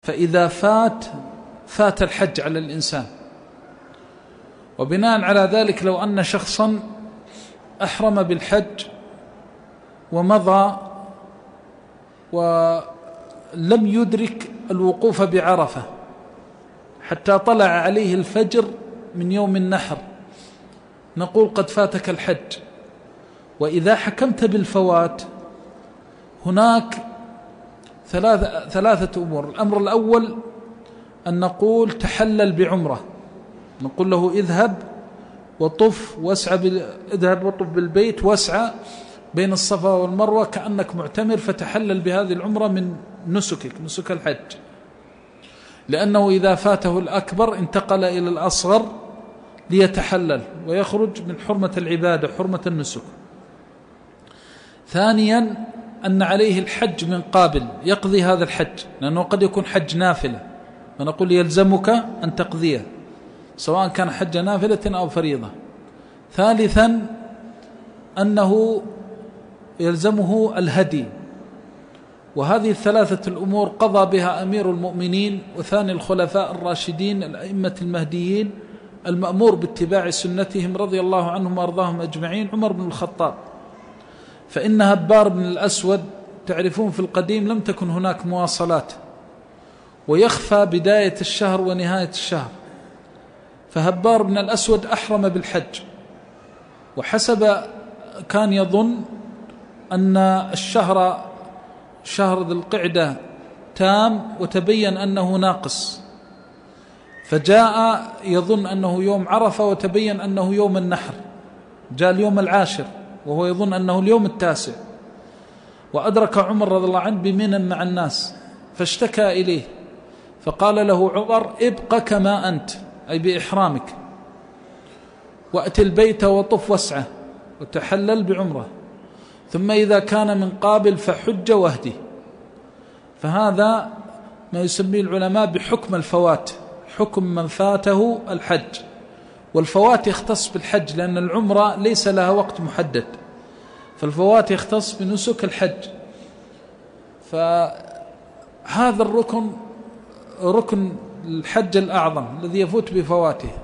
فإذا فات الحج على الإنسان، وبناء على ذلك لو أن شخصا أحرم بالحج ومضى ولم يدرك الوقوف بعرفة حتى طلع عليه الفجر من يوم النحر، نقول قد فاتك الحج. وإذا حكمت بالفوات هناك ثلاثة أمور. الأمر الأول أن نقول تحلل بعمرة، نقول له اذهب وطف بالبيت واسعى بين الصفا والمروة كأنك معتمر، فتحلل بهذه العمرة من نسك الحج، لأنه إذا فاته الأكبر انتقل إلى الأصغر ليتحلل ويخرج من حرمة العبادة حرمة النسك. ثانيا أن عليه الحج من قابل يقضي هذا الحج، لأنه قد يكون حج نافلة، فنقول يلزمك أن تقضيه سواء كان حج نافلة أو فريضة. ثالثا أنه يلزمه الهدي، وهذه الثلاثة الأمور قضى بها أمير المؤمنين وثاني الخلفاء الراشدين الأئمة المهديين المأمور باتباع سنتهم رضي الله عنهم وأرضاهم أجمعين، عمر بن الخطاب. فإن هبار بن الأسود تعرفون في القديم لم تكن هناك مواصلات، ويخفى بداية الشهر ونهاية الشهر، فهبار بن الأسود أحرم بالحج، وحسب كان يظن أن الشهر شهر ذي القعدة تام وتبين أنه ناقص، فجاء يظن أنه يوم عرفة وتبين أنه يوم النحر، جاء اليوم العاشر وهو يظن أنه اليوم التاسع، وأدرك عمر رضي الله عنه بمنى مع الناس فاشتكى إليه، فقال له عمر ابق كما أنت، أي بإحرامك، وأتي البيت وطف واسعه وتحلل بعمره، ثم إذا كان من قابل فحج واهدي. فهذا ما يسميه العلماء بحكم الفوات، حكم من فاته الحج. والفوات يختص بالحج لأن العمرة ليس لها وقت محدد، فالفوات يختص بنسك الحج. فهذا الركن ركن الحج الأعظم الذي يفوت بفواته.